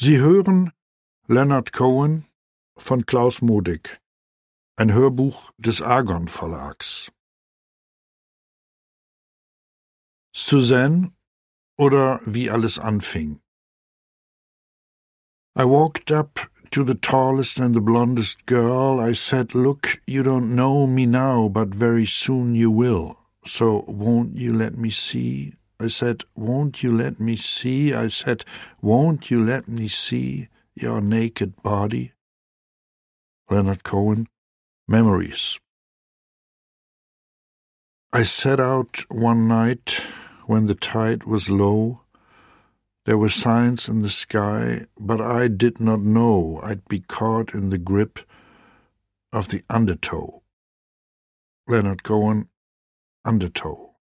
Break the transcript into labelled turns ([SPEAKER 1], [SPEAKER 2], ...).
[SPEAKER 1] Sie hören Leonard Cohen von Klaus Modig, ein Hörbuch des Argon Verlags. Suzanne oder wie alles anfing. I walked up to the tallest and the blondest girl. I said, "Look, you don't know me now, but very soon you will. So won't you let me see?" I said, "Won't you let me see?" I said, "Won't you let me see your naked body?" Leonard Cohen, Memories. I set out one night when the tide was low. There were signs in the sky, but I did not know I'd be caught in the grip of the undertow. Leonard Cohen, Undertow.